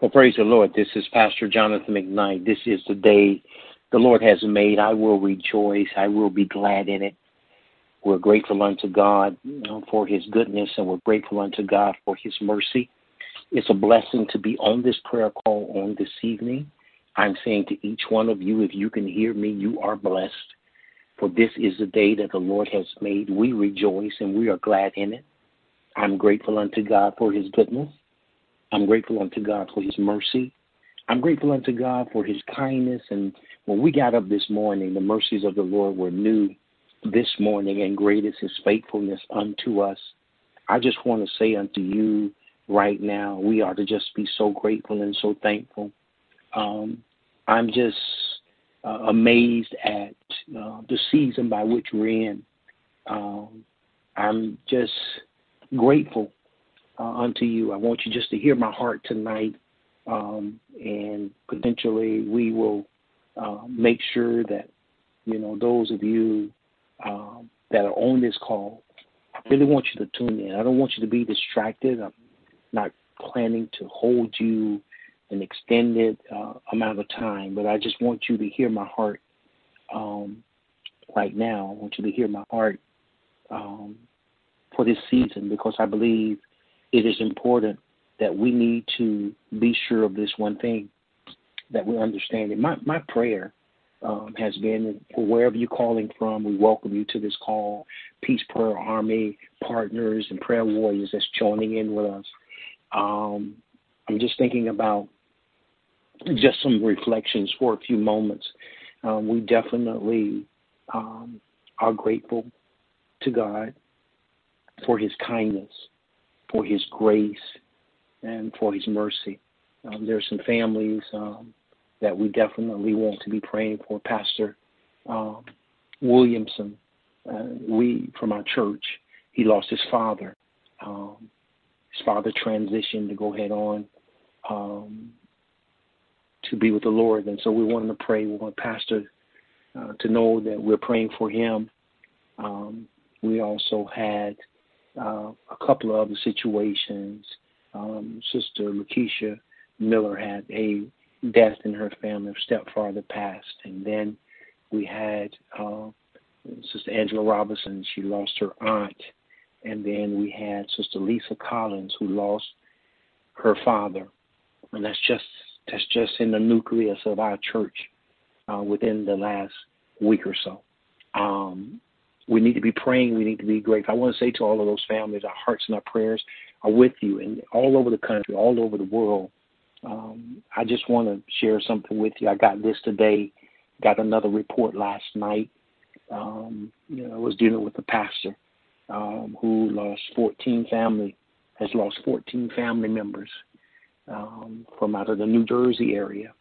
Well, praise the Lord. This is Pastor Jonathan McKnight. This is the day the Lord has made. I will rejoice. I will be glad in it. We're grateful unto God for his goodness, and we're grateful unto God for his mercy. It's a blessing to be on this prayer call on this evening. I'm saying to each one of you, if you can hear me, you are blessed. For this is the day that the Lord has made. We rejoice and we are glad in it. I'm grateful unto God for his goodness. I'm grateful unto God for his mercy. I'm grateful unto God for his kindness. And when we got up this morning, the mercies of the Lord were new this morning, and great is his faithfulness unto us. I just want to say unto you right now, we are to just be so grateful and so thankful. I'm just amazed at the season by which we're in. I'm just grateful unto you. I want you just to hear my heart tonight, and potentially we will make sure that, those of you that are on this call, I really want you to tune in. I don't want you to be distracted. I'm not planning to hold you an extended amount of time, but I just want you to hear my heart right now. I want you to hear my heart for this season, because I believe it is important that we need to be sure of this one thing, that we understand it. My prayer has been, for wherever you're calling from, we welcome you to this call. Peace Prayer Army partners and prayer warriors that's joining in with us. I'm just thinking about just some reflections for a few moments. We definitely are grateful to God for his kindness, for his grace, and for his mercy. There are some families that we definitely want to be praying for. Pastor Williamson, from our church, he lost his father. His father transitioned to go head on to be with the Lord. And so we want to pray. We want Pastor to know that we're praying for him. We also had a couple of other situations. Sister Lakeisha Miller had a death in her family. Her stepfather passed. And then we had Sister Angela Robinson. She lost her aunt. And then we had Sister Lisa Collins, who lost her father. And that's just in the nucleus of our church within the last week or so. We need to be praying. We need to be grateful. I want to say to all of those families, our hearts and our prayers are with you, and all over the country, all over the world. I just want to share something with you. I got this today, got another report last night. I was dealing with a pastor who has lost 14 family members from out of the New Jersey area.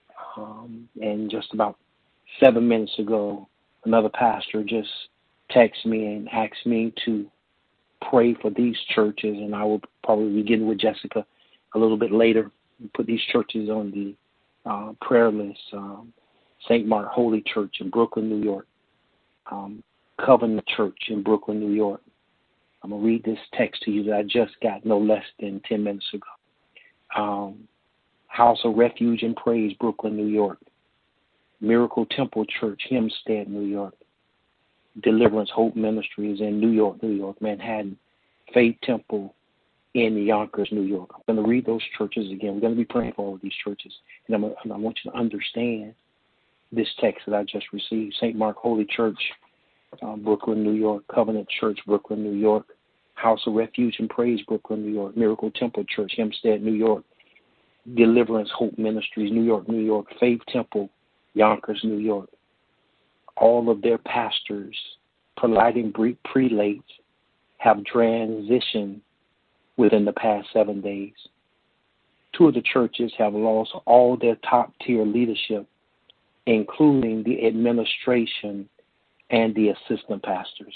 And just about 7 minutes ago, another pastor just texted me and asked me to pray for these churches, and I will probably begin with Jessica a little bit later and put these churches on the prayer list. St. Mark Holy Church in Brooklyn, New York. Covenant Church in Brooklyn, New York. I'm going to read this text to you that I just got no less than 10 minutes ago. House of Refuge and Praise, Brooklyn, New York. Miracle Temple Church, Hempstead, New York. Deliverance Hope Ministries in New York, Manhattan. Faith Temple in Yonkers, New York. I'm going to read those churches again. We're going to be praying for all of these churches. And I want you to understand this text that I just received. St. Mark Holy Church, Brooklyn, New York. Covenant Church, Brooklyn, New York. House of Refuge and Praise, Brooklyn, New York. Miracle Temple Church, Hempstead, New York. Deliverance Hope Ministries, New York. Faith Temple, Yonkers, New York. All of their pastors, presiding prelates, have transitioned within the past 7 days. 2 of the churches have lost all their top-tier leadership, including the administration and the assistant pastors.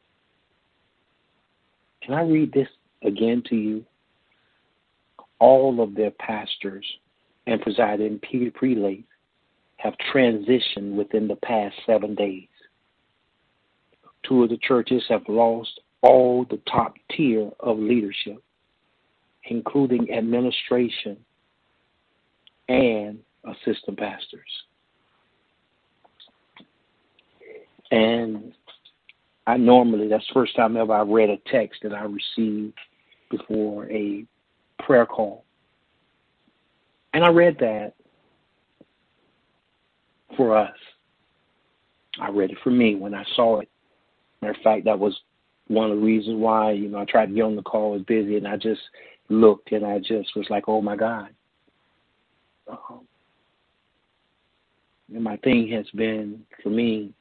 Can I read this again to you? All of their pastors and presiding prelates have transitioned within the past 7 days. 2 of the churches have lost all the top tier of leadership, including administration and assistant pastors. And that's the first time ever I read a text that I received before a prayer call. And I read that for us. I read it for me when I saw it. Matter of fact, that was one of the reasons why, I tried to get on the call, I was busy, and I just looked and I just was like, oh my God. And my thing has been, for me,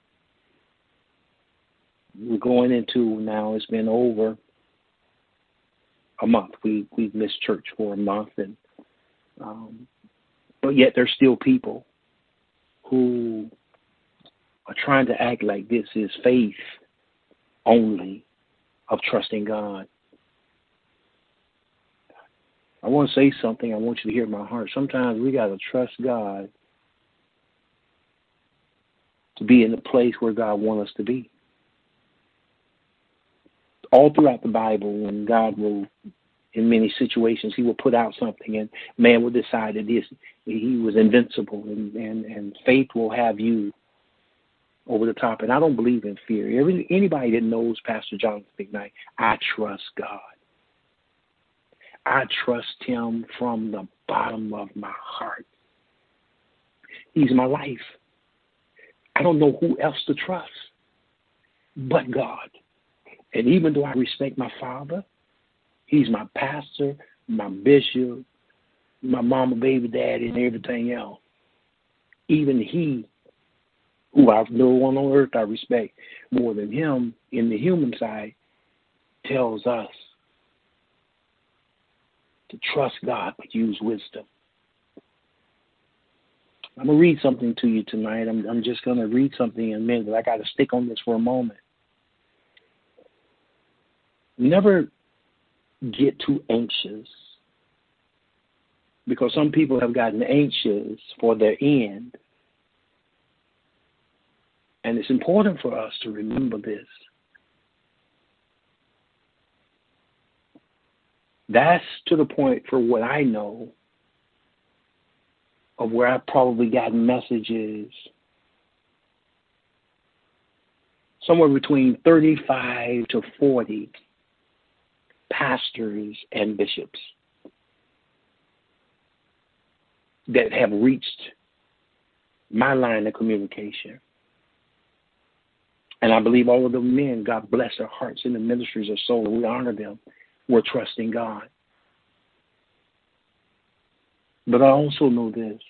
we're going into now, it's been over a month. We've missed church for a month, and but yet there's still people who are trying to act like this is faith only of trusting God. I want to say something. I want you to hear my heart. Sometimes we got to trust God to be in the place where God wants us to be. All throughout the Bible, when God will, in many situations, he will put out something and man will decide that he was invincible, and faith will have you over the top. And I don't believe in fear. Anybody that knows Pastor Jonathan McKnight, I trust God. I trust him from the bottom of my heart. He's my life. I don't know who else to trust but God. And even though I respect my father, he's my pastor, my bishop, my mama, baby, daddy, and everything else. Even he, who I've no one on earth I respect more than him in the human side, tells us to trust God but use wisdom. I'm going to read something to you tonight. I'm just going to read something in a minute, but I got to stick on this for a moment. Never get too anxious, because some people have gotten anxious for their end. And it's important for us to remember this. That's to the point, for what I know, of where I've probably gotten messages somewhere between 35 to 40 pastors and bishops that have reached my line of communication. And I believe all of the men, God bless their hearts in the ministries of soul, and we honor them. We're trusting God. But I also know this.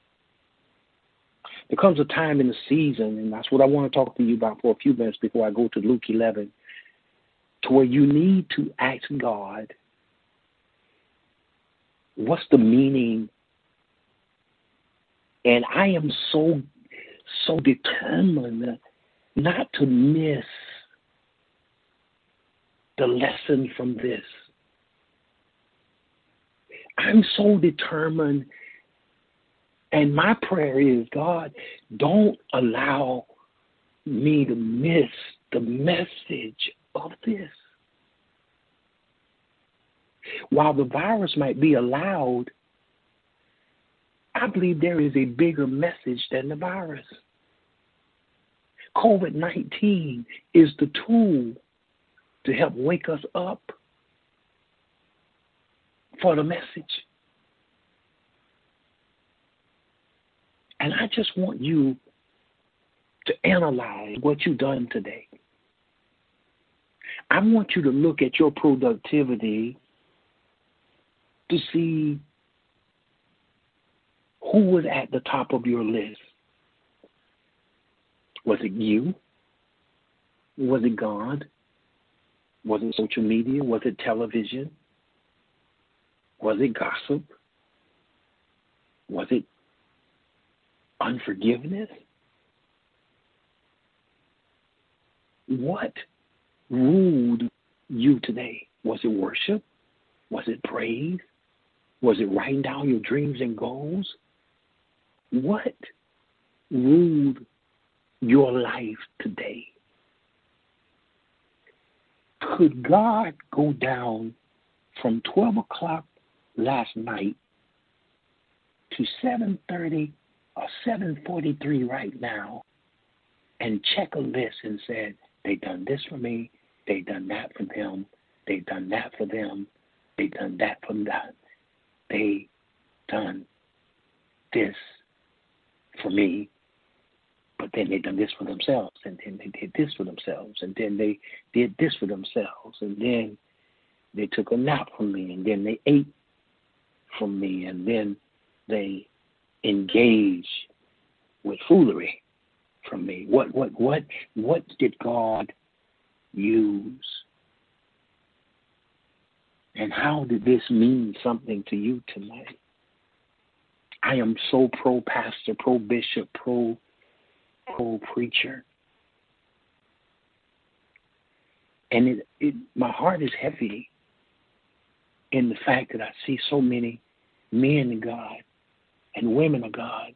There comes a time in the season, and that's what I want to talk to you about for a few minutes before I go to Luke 11, to where you need to ask God, what's the meaning? And I am so determined not to miss the lesson from this. I'm so determined, and my prayer is, God, don't allow me to miss the message of this. While the virus might be allowed, I believe there is a bigger message than the virus. COVID-19 is the tool to help wake us up for the message. And I just want you to analyze what you've done today. I want you to look at your productivity to see who was at the top of your list. Was it you? Was it God? Was it social media? Was it television? Was it gossip? Was it unforgiveness? What ruled you today? Was it worship? Was it praise? Was it writing down your dreams and goals? What ruled your life today? Could God go down from 12 o'clock last night to 7:30 or 7:43 right now and check a list and said, they done this for me, they done that for them, they done that for them, they done that for that, they done this for me, but then they done this for themselves, and then they did this for themselves, and then they did this for themselves, and then they took a nap from me, and then they ate from me, and then they engage with foolery from me. What did God use? And how did this mean something to you tonight? I am so pro-pastor, pro-bishop, pro-preacher. And my heart is heavy in the fact that I see so many men of God and women of God.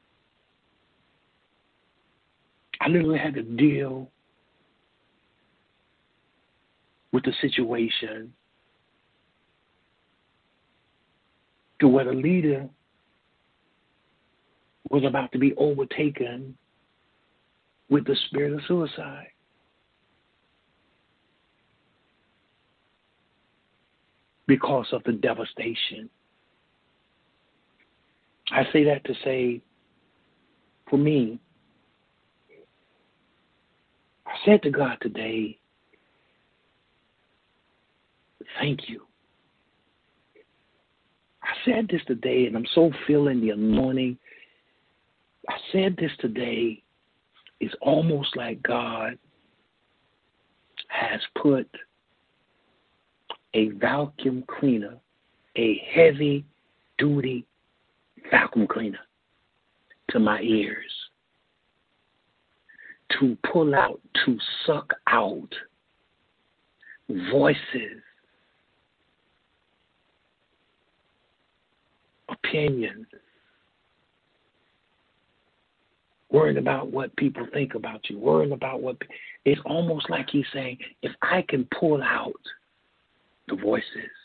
I literally had to deal with the situation to where the leader was about to be overtaken with the spirit of suicide. Because of the devastation. I say that to say, for me, I said to God today, thank you. I said this today, and I'm so feeling the anointing. I said this today, it's almost like God has put a vacuum cleaner, a heavy-duty vacuum cleaner to my ears to pull out, to suck out voices, opinions, worrying about what people think about you, worrying about what... It's almost like he's saying, if I can pull out the voices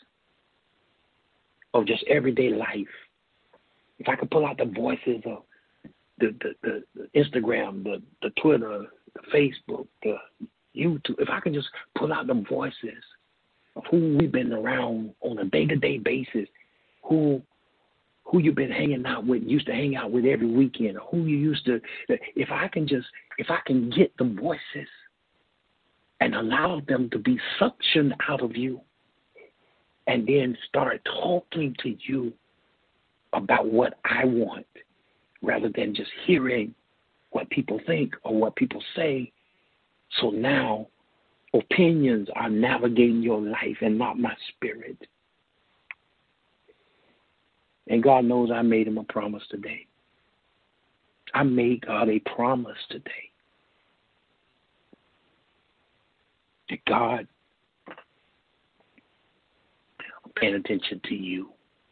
of just everyday life, if I could pull out the voices of the Instagram, the Twitter, the Facebook, the YouTube, if I can just pull out the voices of who we've been around on a day-to-day basis, who you've been hanging out with, used to hang out with every weekend, who you used to, if I can get the voices and allow them to be suctioned out of you and then start talking to you about what I want rather than just hearing what people think or what people say. So now opinions are navigating your life and not my spirit. And God knows I made him a promise today. I made God a promise today. That God, I'm paying attention to you.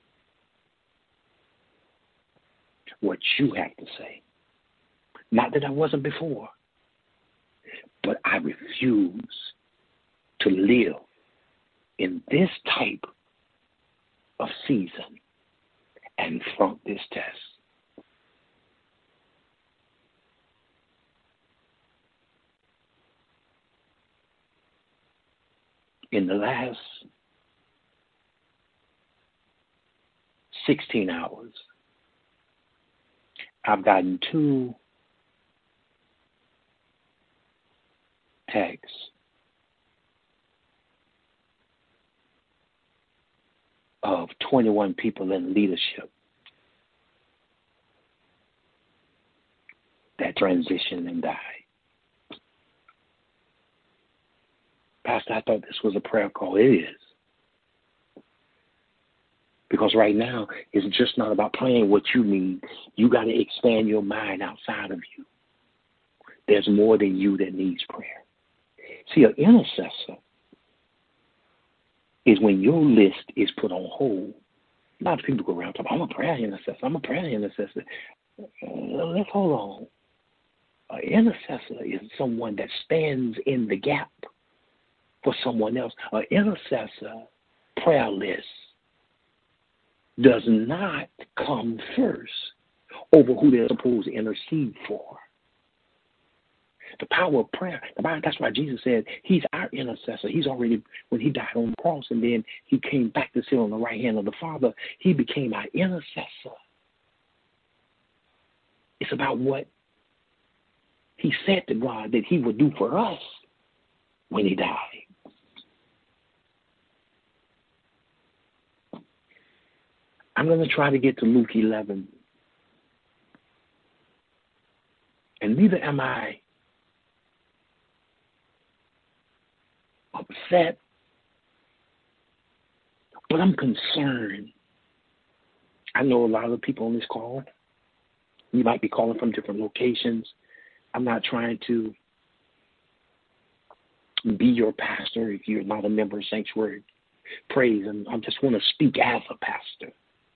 What you have to say. Not that I wasn't before, but I refuse to live in this type of season and flunk this test. In the last 16 hours, I've gotten 2 texts of 21 people in leadership that transitioned and died. Pastor, I thought this was a prayer call. It is. Because right now, it's just not about praying what you need. You got to expand your mind outside of you. There's more than you that needs prayer. See, an intercessor is when your list is put on hold. A lot of people go around talking, I'm a prayer intercessor. I'm a prayer intercessor. Let's hold on. An intercessor is someone that stands in the gap for someone else. An intercessor prayer list does not come first over who they're supposed to intercede for. The power of prayer. That's why Jesus said he's our intercessor. He's already, when he died on the cross and then he came back to sit on the right hand of the Father, he became our intercessor. It's about what he said to God that he would do for us when he died. I'm going to try to get to Luke 11. And neither am I upset, but I'm concerned. I know a lot of the people on this call. You might be calling from different locations. I'm not trying to be your pastor if you're not a member of Sanctuary Praise, and I just want to speak as a pastor.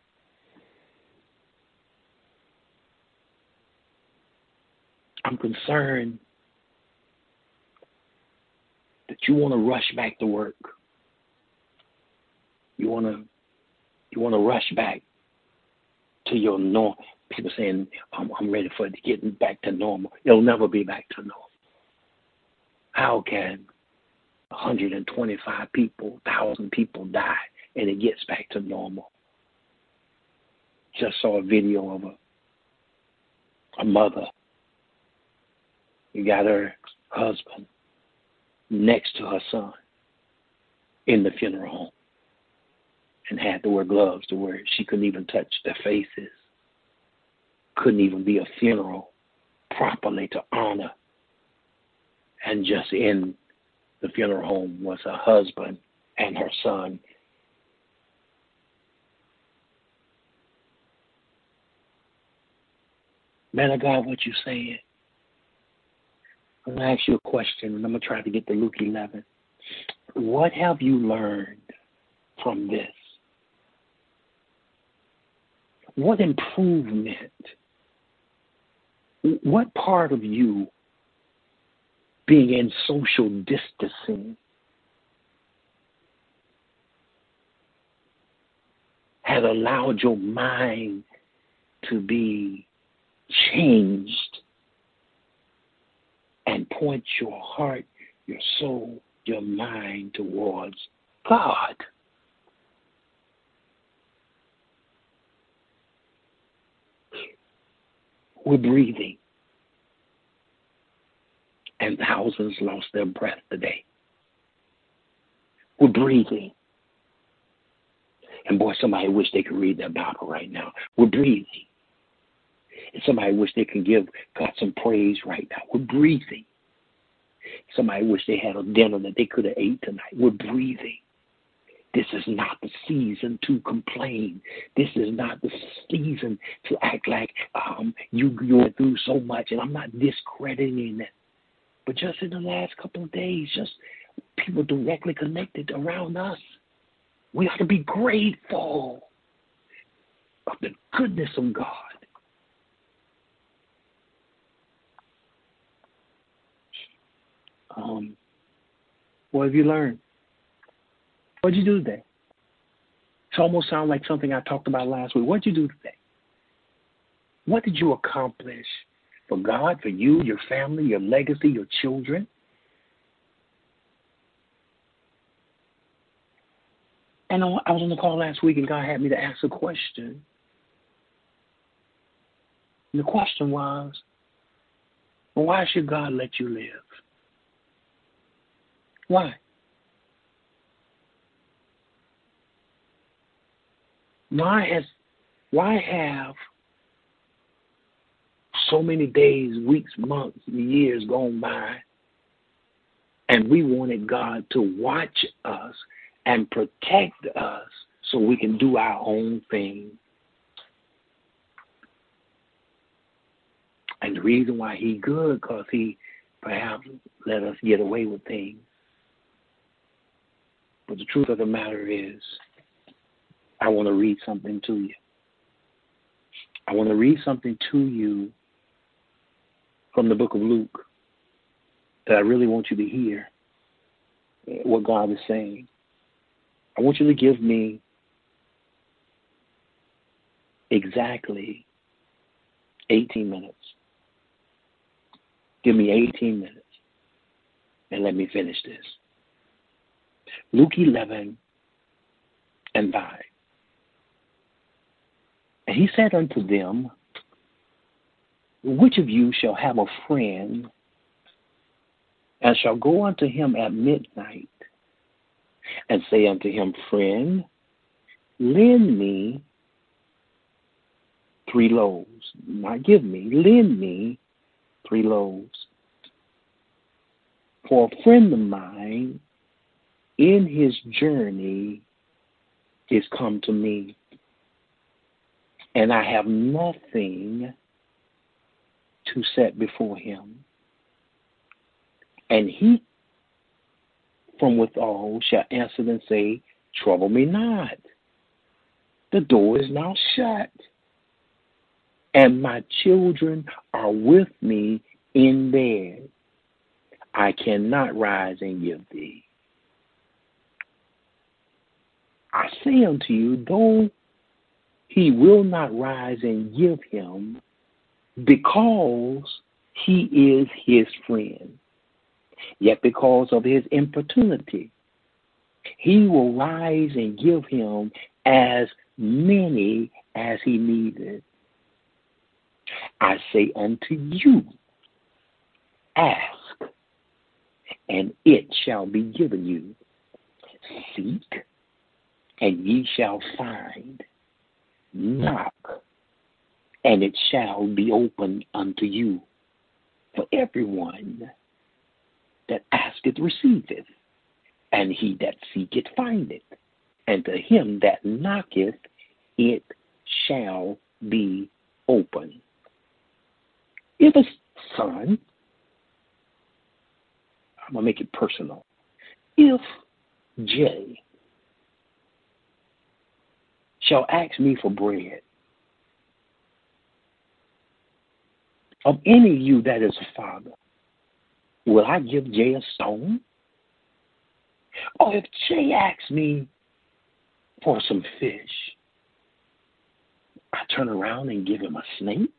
I'm concerned that you want to rush back to work. You want to rush back to your norm. People saying, I'm ready for it to get back to normal. It'll never be back to normal. How can 125 people, 1,000 people die and it gets back to normal? Just saw a video of a mother. You got her husband next to her son in the funeral home and had to wear gloves to where she couldn't even touch their faces. Couldn't even be a funeral properly to honor. And just in the funeral home was her husband and her son. Man of God, what you saying? I'm going to ask you a question, and I'm going to try to get to Luke 11. What have you learned from this? What improvement? What part of you being in social distancing has allowed your mind to be changed and point your heart, your soul, your mind towards God? We're breathing. And thousands lost their breath today. We're breathing. And boy, somebody wish they could read their Bible right now. We're breathing. And somebody wish they could give God some praise right now. We're breathing. Somebody wish they had a dinner that they could have ate tonight. We're breathing. This is not the season to complain. This is not the season to act like you went through so much. And I'm not discrediting it. But just in the last couple of days, just people directly connected around us, we ought to be grateful of the goodness of God. What have you learned? What did you do today? It almost sounds like something I talked about last week. What did you do today? What did you accomplish for God, for you, your family, your legacy, your children? And I was on the call last week, and God had me to ask a question. And the question was, well, why should God let you live? Why? Why have so many days, weeks, months, years gone by, and we wanted God to watch us and protect us so we can do our own thing? And the reason why He good, because He perhaps let us get away with things. But the truth of the matter is, I want to read something to you. I want to read something to you from the book of Luke that I really want you to hear what God is saying. I want you to give me exactly 18 minutes. Give me 18 minutes and let me finish this. Luke 11 and 5. And he said unto them, which of you shall have a friend and shall go unto him at midnight and say unto him, friend, lend me 3 loaves. Not give me, lend me 3 loaves. For a friend of mine in his journey is come to me, and I have nothing to set before him. And he from withal shall answer and say, trouble me not. The door is now shut, and my children are with me in bed. I cannot rise and give thee. I say unto you, though he will not rise and give him, because he is his friend, yet because of his importunity, he will rise and give him as many as he needeth. I say unto you, ask, and it shall be given you. Seek, and ye shall find. Knock, and it shall be opened unto you. For everyone that asketh receiveth, and he that seeketh findeth, and to him that knocketh it shall be open. If a son, I'm going to make it personal. If Jay shall ask me for bread, of any of you that is a father, will I give Jay a stone? Or if Jay asks me for some fish, I turn around and give him a snake?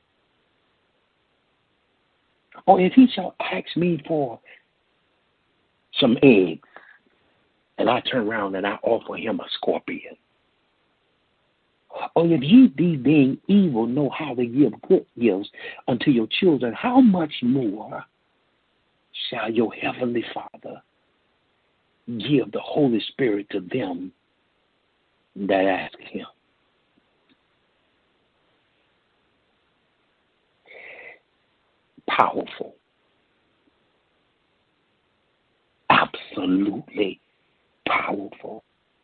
Or if he shall ask me for some eggs, and I turn around and I offer him a scorpion? Or if ye be being evil know how to give good gifts unto your children, how much more shall your heavenly Father give the Holy Spirit to them that ask him? Powerful. Absolutely powerful.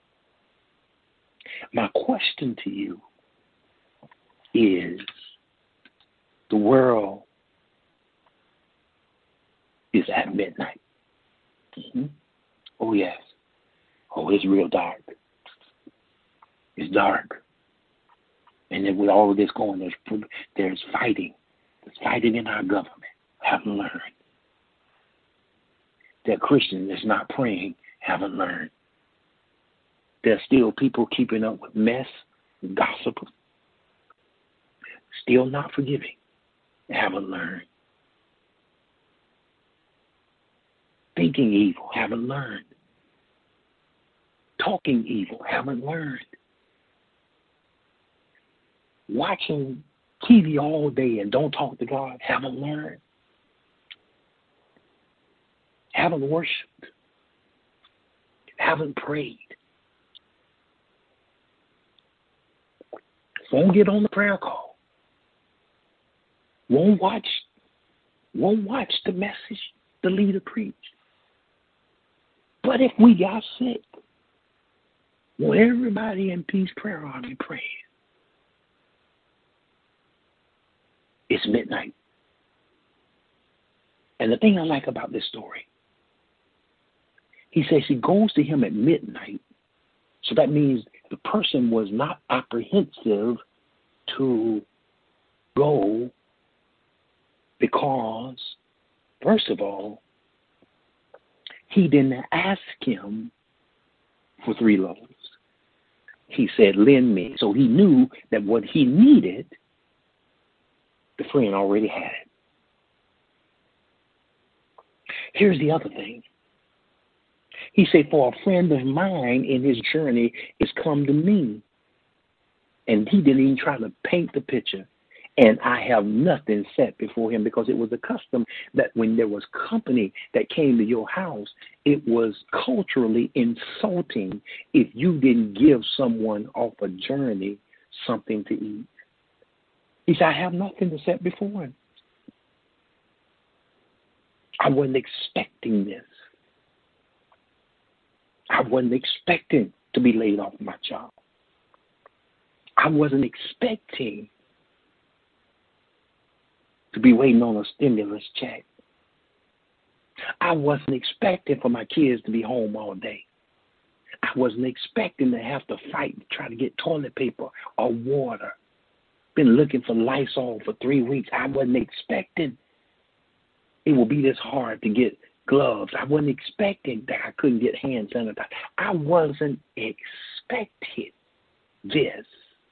My question to you is, the world is at midnight. Mm-hmm. Oh, yes. Oh, it's real dark. It's dark. And then with all of this going, there's fighting. There's fighting in our government. Haven't learned. That Christian that's not praying haven't learned. There's still people keeping up with mess, gossip, still not forgiving, haven't learned. Thinking evil, haven't learned. Talking evil, haven't learned. Watching TV all day and don't talk to God, haven't learned. Haven't worshiped. Haven't prayed. Won't get on the prayer call. Won't watch the message the leader preached. But if we got sick, will everybody in Peace Prayer Army praying? It's midnight. And the thing I like about this story, he says he goes to him at midnight. So that means the person was not apprehensive to go because, first of all, he didn't ask him for 3 loaves. He said, lend me. So he knew that what he needed, the friend already had it. Here's the other thing. He said, for a friend of mine in his journey is come to me. And he didn't even try to paint the picture. And I have nothing set before him, because it was a custom that when there was company that came to your house, it was culturally insulting if you didn't give someone off a journey something to eat. He said, I have nothing to set before him. I wasn't expecting this. I wasn't expecting to be laid off my job. I wasn't expecting to be waiting on a stimulus check. I wasn't expecting for my kids to be home all day. I wasn't expecting to have to fight to try to get toilet paper or water. Been looking for Lysol for 3 weeks. I wasn't expecting it would be this hard to get gloves. I wasn't expecting that I couldn't get hand sanitizer. I wasn't expecting this.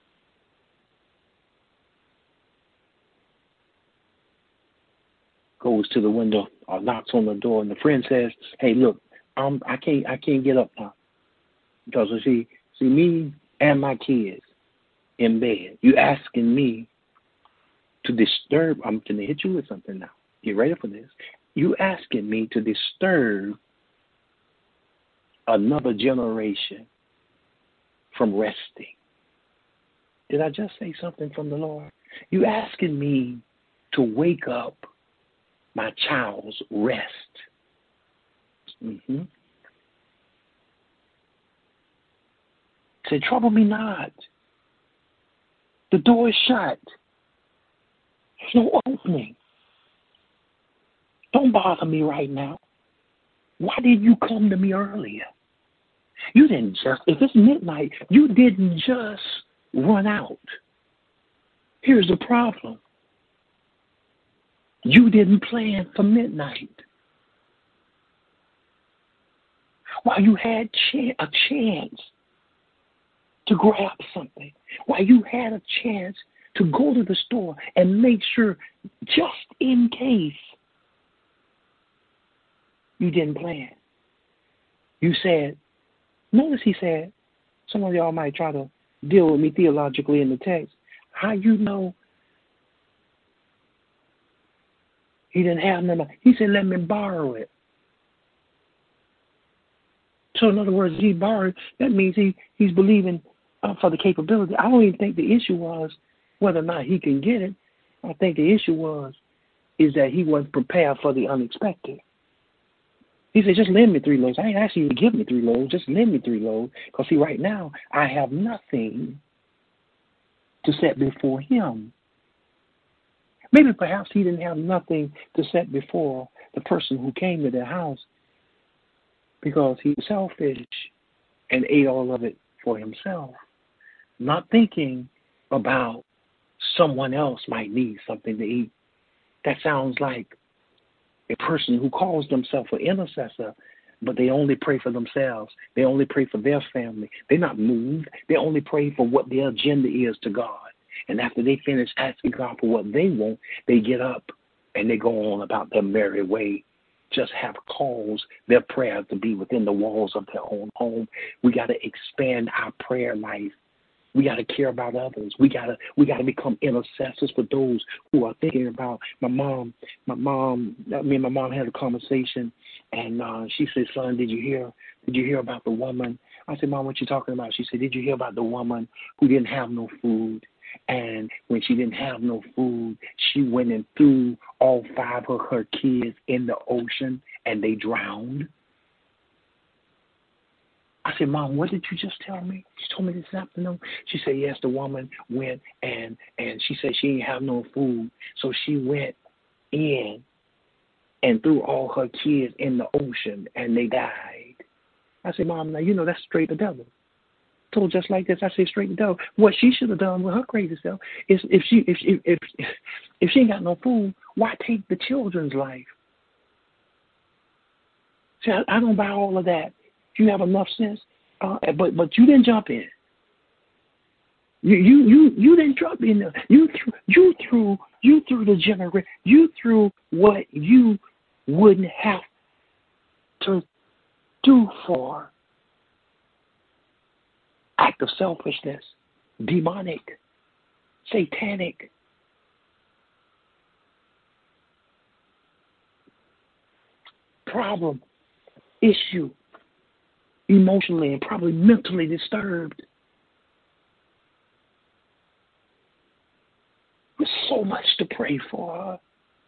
Goes to the window or knocks on the door, and the friend says, "Hey, look, I can't get up now because I see me and my kids in bed. You asking me to disturb? I'm gonna hit you with something now. Get ready for this. You asking me to disturb another generation from resting? Did I just say something from the Lord? You asking me to wake up my child's rest. Say, trouble me not. The door is shut. There's no opening. Don't bother me right now. Why did you come to me earlier? You didn't just, if it's midnight, you didn't just run out. Here's the problem. You didn't plan for midnight. While you had a chance to grab something, while you had a chance to go to the store and make sure, just in case, you didn't plan. You said, notice he said, some of y'all might try to deal with me theologically in the text. How you know he didn't have none? He said, let me borrow it. So in other words, he borrowed. That means he's believing for the capability. I don't even think the issue was whether or not he can get it. I think the issue is that he wasn't prepared for the unexpected. He said, just lend me 3 loaves. I ain't asking you to give me 3 loaves. Just lend me 3 loaves. Because, see, right now, I have nothing to set before him. Maybe perhaps he didn't have nothing to set before the person who came to their house because he was selfish and ate all of it for himself, not thinking about someone else might need something to eat. That sounds like a person who calls themselves an intercessor, but they only pray for themselves. They only pray for their family. They're not moved. They only pray for what their agenda is to God. And after they finish asking God for what they want, they get up and they go on about their merry way. Just have caused their prayer to be within the walls of their own home. We got to expand our prayer life. We got to care about others. We got to become intercessors for those who are thinking about. Me and my mom had a conversation, and she said, "Son, did you hear about the woman?" I said, "Mom, what you talking about?" She said, "Did you hear about the woman who didn't have no food? And when she didn't have no food, she went and threw all 5 of her kids in the ocean, and they drowned." I said, "Mom, what did you just tell me?" She told me this afternoon. She said, yes, the woman went and she said she didn't have no food. So she went in and threw all her kids in the ocean, and they died. I said, "Mom, now, that's straight the devil." Told just like this. I said, straight the devil. What she should have done with her crazy self is if she ain't got no food, why take the children's life? See, I don't buy all of that. You have enough sense, but you didn't jump in. You didn't drop in there. You threw the generator. You threw what you wouldn't have to do for act of selfishness, demonic, satanic. Problem, issue, emotionally and probably mentally disturbed. There's so much to pray for.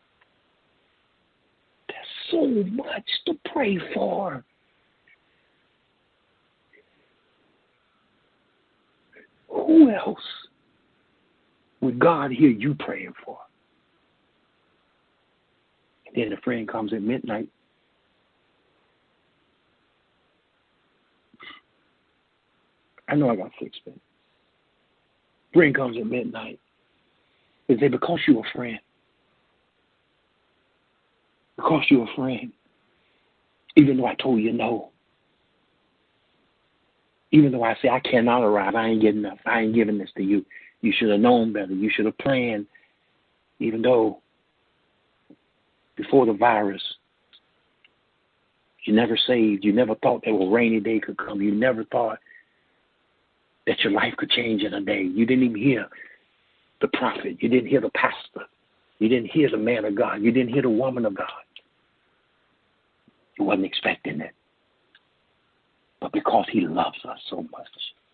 There's so much to pray for. Who else would God hear you praying for? And then the friend comes at midnight. I know I got 6 minutes. Friend comes at midnight. Is it because you're a friend? Because you're a friend. Even though I told you no. Even though I say I cannot arrive, I ain't getting enough. I ain't giving this to you. You should have known better. You should have planned. Even though before the virus, you never saved. You never thought that a rainy day could come. You never thought that your life could change in a day. You didn't even hear the prophet. You didn't hear the pastor. You didn't hear the man of God. You didn't hear the woman of God. You wasn't expecting it. But because he loves us so much,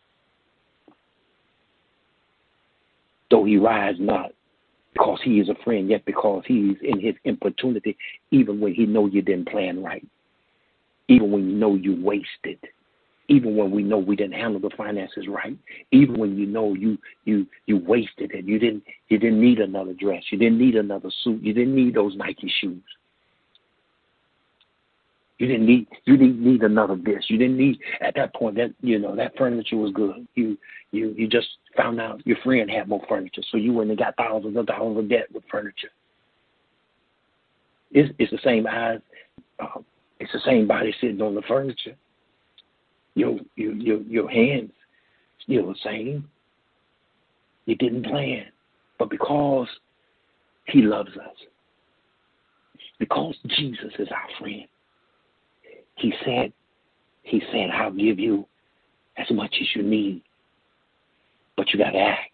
though he rise not because he is a friend, yet because he is in his importunity, even when he know you didn't plan right, even when you know you wasted, even when we know we didn't handle the finances right, even when you know you wasted it, you didn't need another dress, you didn't need another suit, you didn't need those Nike shoes. You didn't need another this. You didn't need at that point that that furniture was good. You just found out your friend had more furniture, so you went and got thousands of dollars of debt with furniture. It's the same eyes. It's the same body sitting on the furniture. Your hands still the same. You didn't plan, but because he loves us, because Jesus is our friend. He said, I'll give you as much as you need, but you got to ask,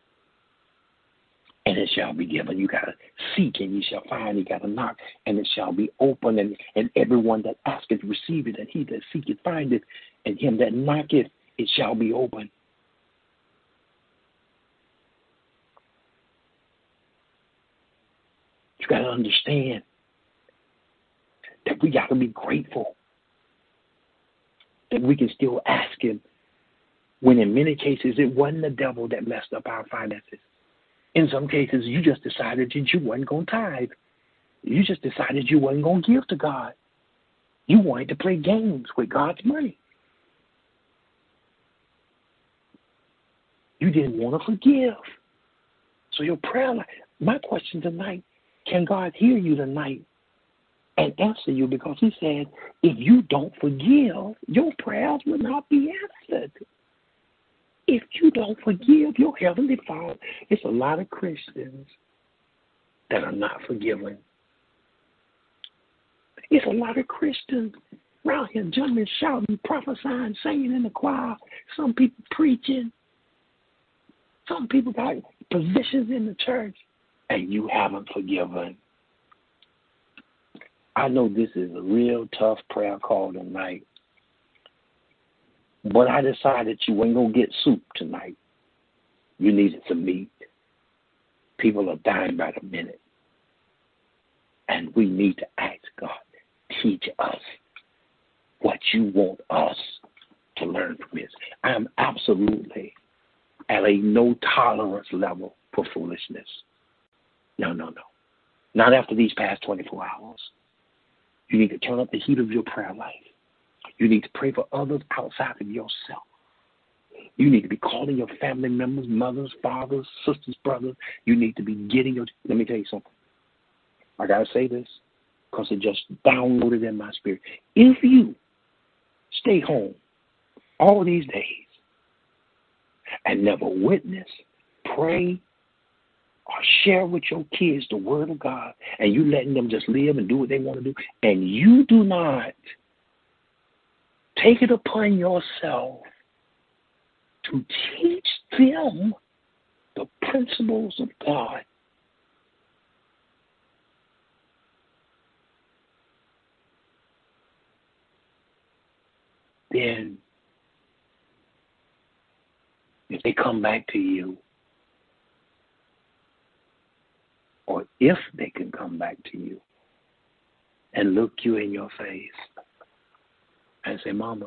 and it shall be given. You got to seek, and you shall find. You got to knock, and it shall be open. And everyone that asketh, receive it, and he that seeketh, findeth, and him that knocketh, it shall be open. You got to understand that we got to be grateful that we can still ask him when in many cases it wasn't the devil that messed up our finances. In some cases, you just decided that you wasn't going to tithe. You just decided you wasn't going to give to God. You wanted to play games with God's money. You didn't want to forgive. So your prayer life, my question tonight, can God hear you tonight and answer you? Because he said, if you don't forgive, your prayers will not be answered. If you don't forgive your Heavenly Father, it's a lot of Christians that are not forgiving. It's a lot of Christians around here jumping, shouting, prophesying, singing in the choir. Some people preaching. Some people got positions in the church, and you haven't forgiven. I know this is a real tough prayer call tonight, but I decided you ain't going to get soup tonight. You needed some meat. People are dying by the minute, and we need to ask God, teach us what you want us to learn from this. I am absolutely at a no tolerance level for foolishness. No. Not after these past 24 hours. You need to turn up the heat of your prayer life. You need to pray for others outside of yourself. You need to be calling your family members, mothers, fathers, sisters, brothers. You need to be getting your... Let me tell you something. I got to say this because it just downloaded in my spirit. If you stay home all these days and never witness, pray, or share with your kids the word of God, and you letting them just live and do what they want to do, and you do not take it upon yourself to teach them the principles of God, then if they come back to you, or if they can come back to you and look you in your face and say, Mama,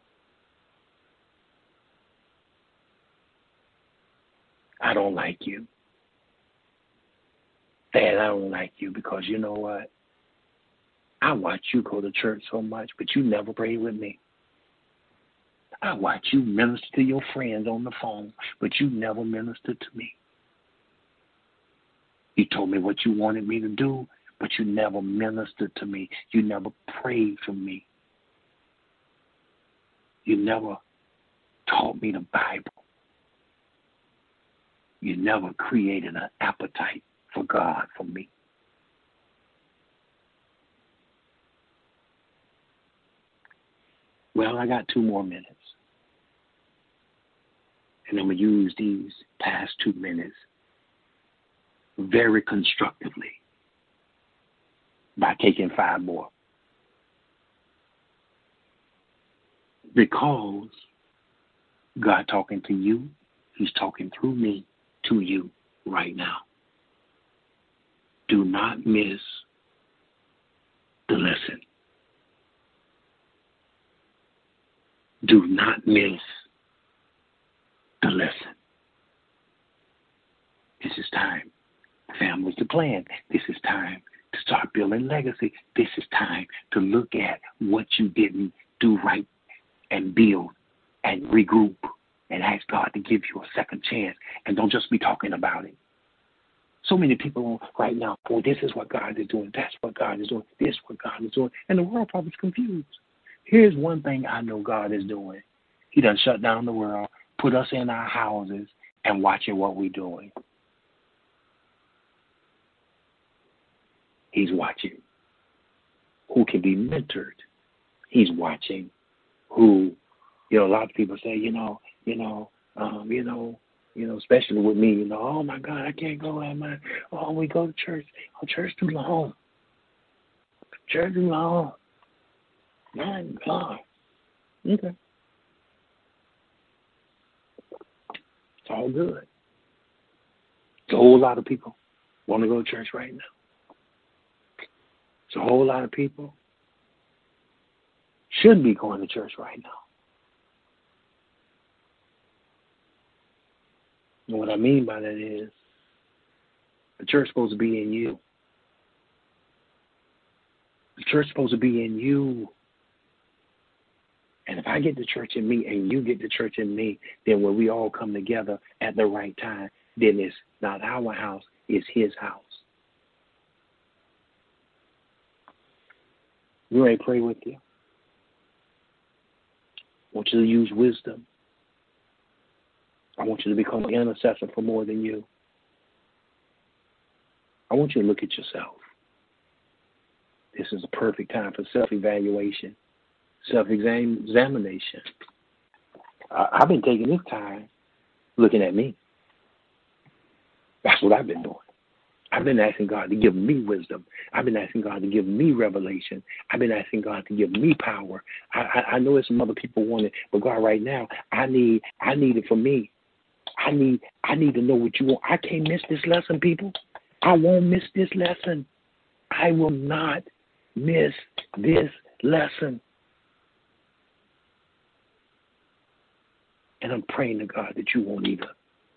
I don't like you. Dad, I don't like you because you know what? I watch you go to church so much, but you never pray with me. I watch you minister to your friends on the phone, but you never minister to me. You told me what you wanted me to do, but you never ministered to me. You never prayed for me. You never taught me the Bible. You never created an appetite for God for me. Well, I got 2 more minutes. And I'm going to use these past 2 minutes very constructively by taking 5 more. Because God talking to you, He's talking through me to you right now. Do not miss the lesson. Do not miss the lesson. This is time, families, to plan. This is time to start building legacy. This is time to look at what you didn't do right and build and regroup and ask God to give you a second chance. And don't just be talking about it. So many people right now, boy, this is what God is doing. That's what God is doing. This is what God is doing. And the world probably is confused. Here's one thing I know God is doing. He done shut down the world, put us in our houses, and watching what we're doing. He's watching who can be mentored. He's watching who, a lot of people say, especially with me, oh my God, I can't go. We go to church. Oh, church too long. Church too long. My God. Okay. It's all good. It's a whole lot of people want to go to church right now. It's a whole lot of people should be going to church right now. And what I mean by that is the church is supposed to be in you. The church is supposed to be in you. And if I get the church in me and you get the church in me, then when we all come together at the right time, then it's not our house, it's His house. You ready to pray with you? I want you to use wisdom. I want you to become an intercessor for more than you. I want you to look at yourself. This is a perfect time for self-evaluation, self-examination. I've been taking this time looking at me. That's what I've been doing. I've been asking God to give me wisdom. I've been asking God to give me revelation. I've been asking God to give me power. I know there's some other people want it, but God, right now, I need it for me. I need to know what you want. I can't miss this lesson, people. I won't miss this lesson. I will not miss this lesson. And I'm praying to God that you won't either.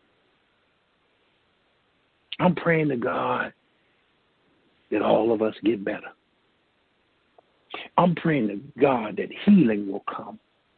I'm praying to God that all of us get better. I'm praying to God that healing will come.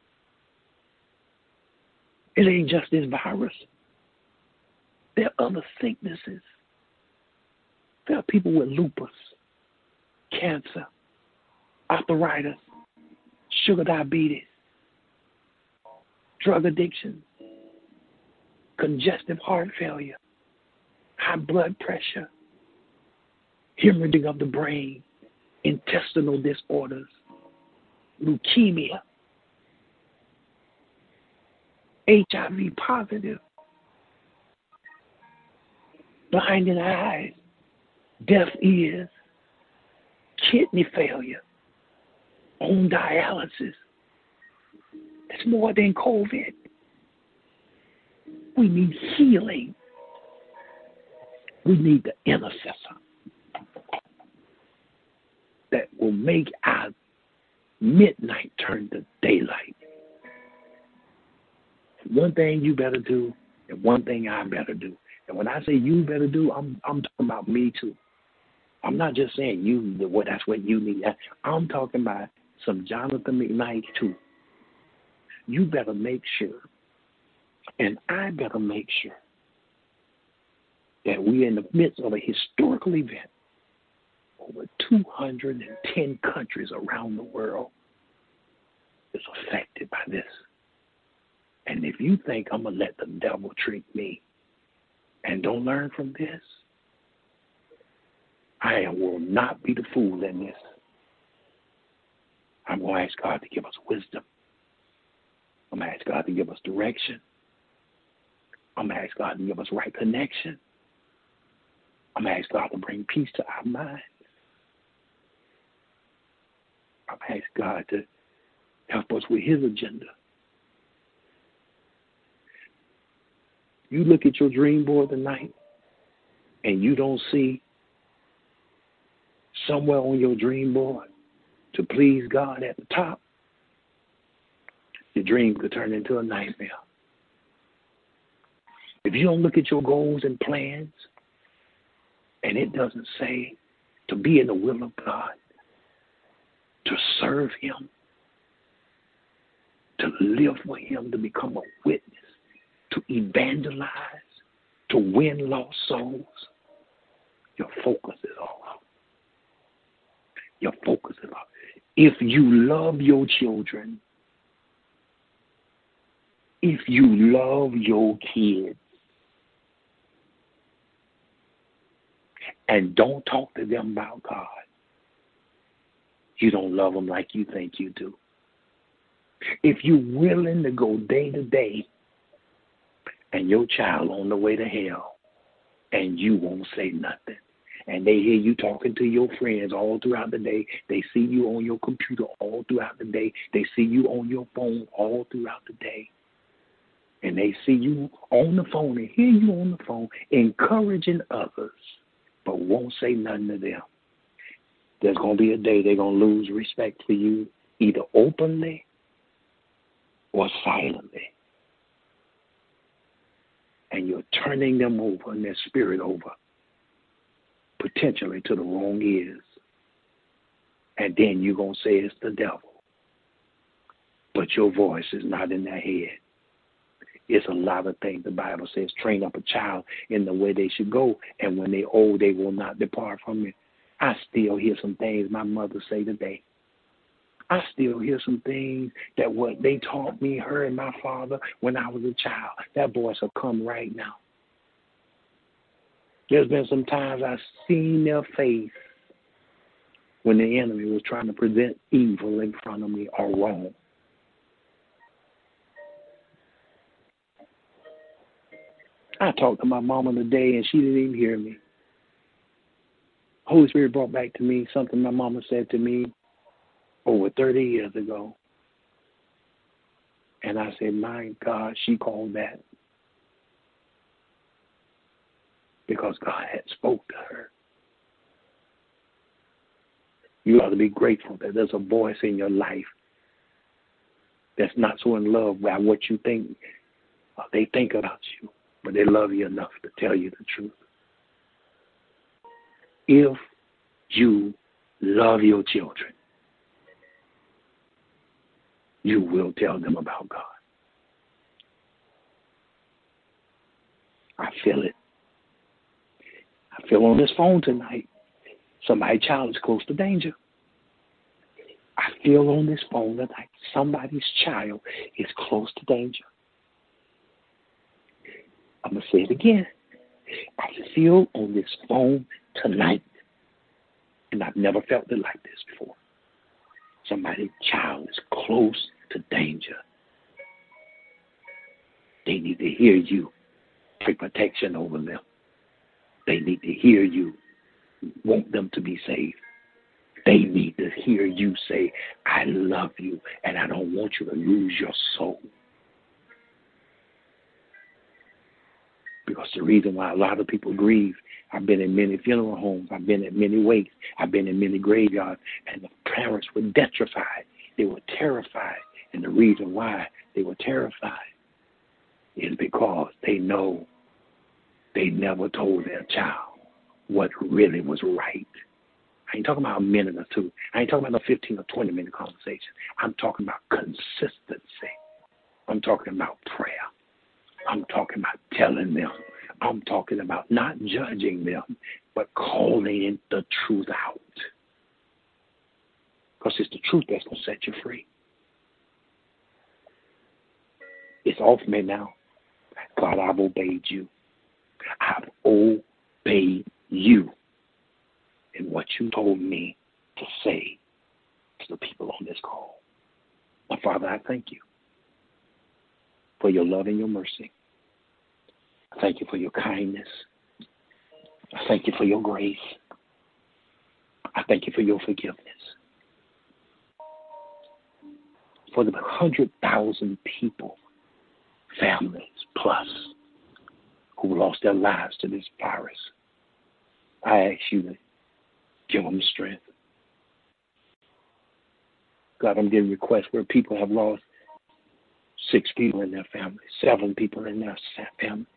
It ain't just this virus. There are other sicknesses. There are people with lupus, cancer, arthritis, sugar diabetes, drug addiction, congestive heart failure, high blood pressure, hemorrhaging of the brain, intestinal disorders, leukemia, HIV positive, blinded eyes, deaf ears, kidney failure, on dialysis. It's more than COVID. We need healing. We need the intercessor that will make our midnight turn to daylight. One thing you better do, and one thing I better do. And when I say you better do, I'm talking about me too. I'm not just saying you, that's what you need. I'm talking about some Jonathan McKnight too. You better make sure, and I better make sure, that we're in the midst of a historical event. Over 210 countries around the world is affected by this. And if you think I'm going to let the devil trick me and don't learn from this, I will not be the fool in this. I'm going to ask God to give us wisdom. I'm going to ask God to give us direction. I'm going to ask God to give us right connection. I'm going to ask God to bring peace to our minds. I'm going to ask God to help us with his agenda. You look at your dream board tonight and you don't see somewhere on your dream board to please God at the top, your dream could turn into a nightmare. If you don't look at your goals and plans and it doesn't say to be in the will of God, to serve him, to live for him, to become a witness, to evangelize, to win lost souls, your focus is off. Your focus is off. If you love your children, if you love your kids, and don't talk to them about God, you don't love them like you think you do. If you're willing to go day to day and your child on the way to hell and you won't say nothing, and they hear you talking to your friends all throughout the day, they see you on your computer all throughout the day, they see you on your phone all throughout the day, and they see you on the phone and hear you on the phone encouraging others, but won't say nothing to them, there's going to be a day they're going to lose respect for you, either openly or silently. And you're turning them over and their spirit over, potentially to the wrong ears. And then you're going to say it's the devil. But your voice is not in their head. It's a lot of things. The Bible says, train up a child in the way they should go, and when they're old, they will not depart from it. I still hear some things my mother say today. I still hear some things that what they taught me, her and my father, when I was a child. That voice will come right now. There's been some times I've seen their face when the enemy was trying to present evil in front of me or wrong. I talked to my mama today and she didn't even hear me. Holy Spirit brought back to me something my mama said to me over 30 years ago. And I said, my God, she called that because God had spoke to her. You ought to be grateful that there's a voice in your life that's not so in love by what you think they think about you, but they love you enough to tell you the truth. If you love your children, you will tell them about God. I feel it. I feel on this phone tonight, somebody's child is close to danger. I feel on this phone tonight, somebody's child is close to danger. I'm going to say it again. I feel on this phone tonight, and I've never felt it like this before. Somebody's child is close to danger. They need to hear you pray protection over them. They need to hear you want them to be saved. They need to hear you say, I love you, and I don't want you to lose your soul. Because the reason why a lot of people grieve, I've been in many funeral homes, I've been at many wakes, I've been in many graveyards, and the parents were petrified. They were terrified. And the reason why they were terrified is because they know they never told their child what really was right. I ain't talking about a minute or two. I ain't talking about a 15 or 20-minute conversation. I'm talking about consistency. I'm talking about prayer. I'm talking about telling them. I'm talking about not judging them, but calling the truth out. Because it's the truth that's going to set you free. It's off me now. God, I've obeyed you. I've obeyed you in what you told me to say to the people on this call. My Father, I thank you for your love and your mercy. I thank you for your kindness. I thank you for your grace. I thank you for your forgiveness. For the 100,000 people, families plus, who lost their lives to this virus, I ask you to give them strength. God, I'm getting requests where people have lost 6 people in their family, 7 people in their family.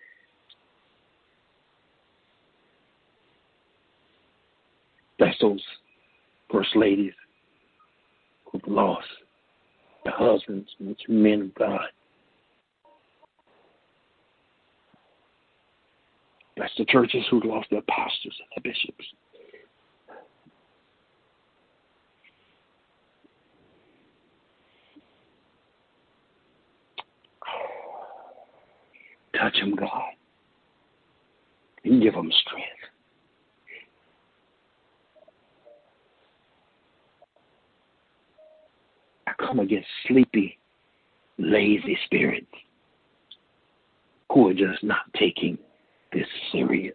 Bless those first ladies who've lost their husbands, which men of God. Bless the churches who've lost their pastors and their bishops. Touch them, God, and give them strength. I come against sleepy, lazy spirits who are just not taking this serious.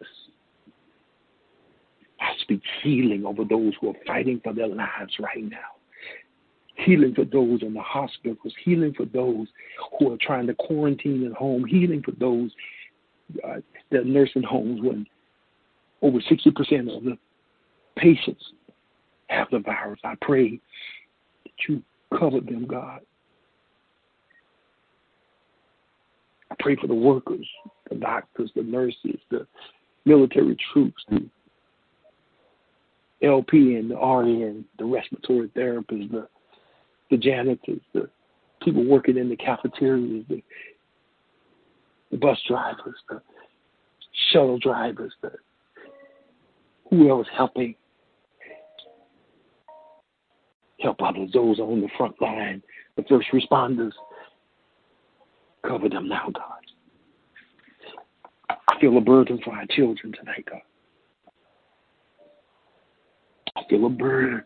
I speak healing over those who are fighting for their lives right now. Healing for those in the hospitals, healing for those who are trying to quarantine at home, healing for those that nursing homes when over 60% of the patients have the virus. I pray that you cover them, God. I pray for the workers, the doctors, the nurses, the military troops, the LP and the RN, the respiratory therapists, the janitors, the people working in the cafeterias, the bus drivers, the shuttle drivers, who else helping help others, those on the front line, the first responders. Cover them now, God. I feel a burden for our children tonight, God. I feel a burden.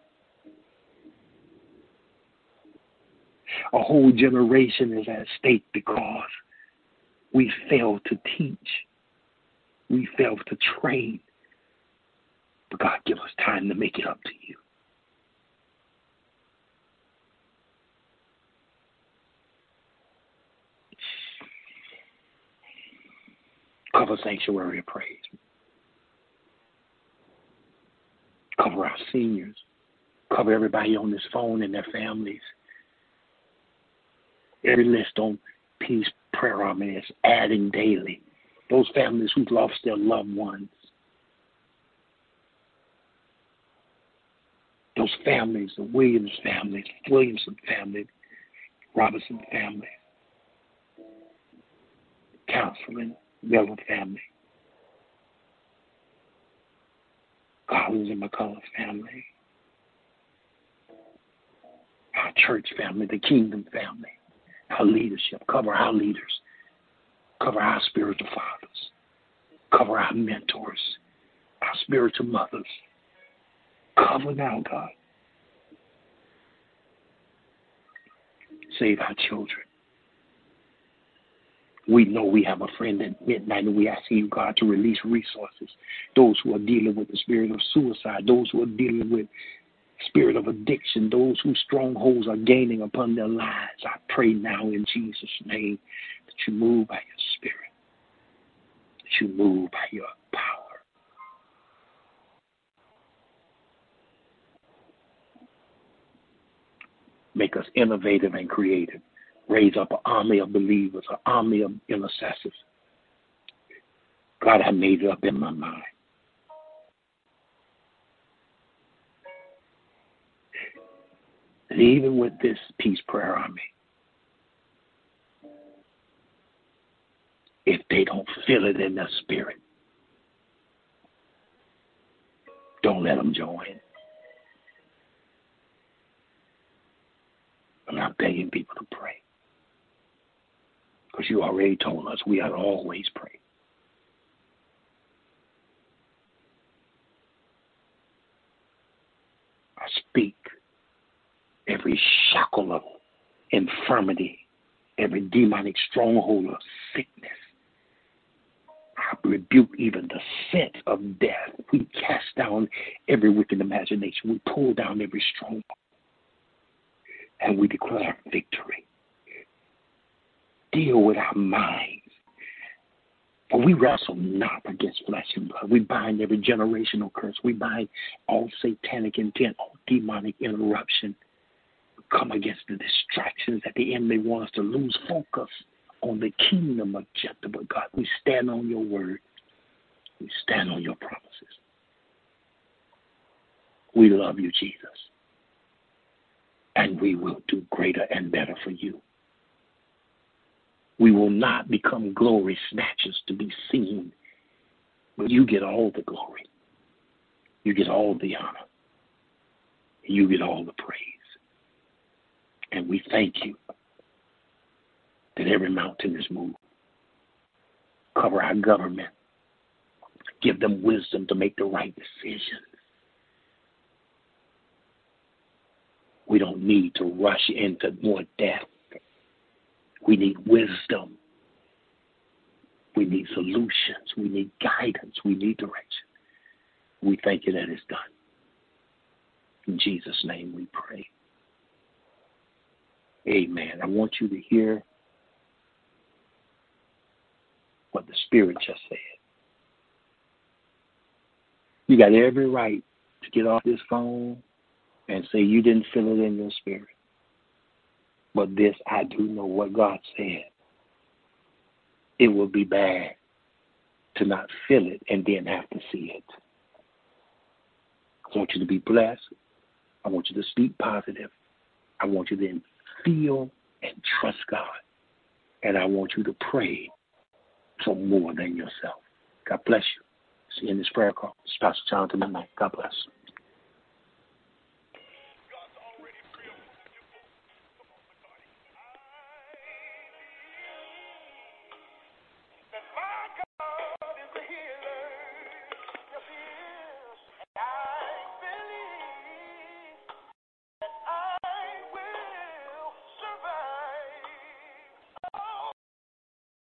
A whole generation is at stake because we failed to teach. We failed to train. But God, give us time to make it up to you. Cover Sanctuary of Praise. Cover our seniors. Cover everybody on this phone and their families. Every list on Peace Prayer Army is adding daily. Those families who've lost their loved ones. Those families, the Williamson family, Robinson family, Councilman Miller family, Collins and McCullough family, our church family, the Kingdom family, our leadership. Cover our leaders. Cover our spiritual fathers. Cover our mentors, our spiritual mothers. Cover now, God. Save our children. We know we have a friend at midnight, and we ask you, God, to release resources. Those who are dealing with the spirit of suicide, those who are dealing with spirit of addiction, those whose strongholds are gaining upon their lives. I pray now in Jesus' name that you move by your spirit, that you move by your power. Make us innovative and creative. Raise up an army of believers, an army of intercessors. God, I made it up in my mind. And even with this peace prayer army, if they don't feel it in their spirit, don't let them join. I'm not begging people to pray, because you already told us we ought to always pray. I speak every shackle of infirmity, every demonic stronghold of sickness. I rebuke even the scent of death. We cast down every wicked imagination. We pull down every stronghold. And we declare victory. Deal with our minds. For we wrestle not against flesh and blood. We bind every generational curse. We bind all satanic intent, all demonic interruption. We come against the distractions that the enemy wants to lose focus on the kingdom agenda. But God, we stand on your word. We stand on your promises. We love you, Jesus. And we will do greater and better for you. We will not become glory snatchers to be seen, but you get all the glory. You get all the honor. You get all the praise. And we thank you that every mountain is moved. Cover our government. Give them wisdom to make the right decisions. We don't need to rush into more death. We need wisdom. We need solutions. We need guidance. We need direction. We thank you that it's done. In Jesus' name we pray. Amen. I want you to hear what the Spirit just said. You got every right to get off this phone and say you didn't feel it in your spirit. But this I do know what God said. It will be bad to not feel it and then have to see it. I want you to be blessed. I want you to speak positive. I want you to then feel and trust God. And I want you to pray for more than yourself. God bless you. See you in this prayer call. It's Pastor Jonathan tonight. God bless.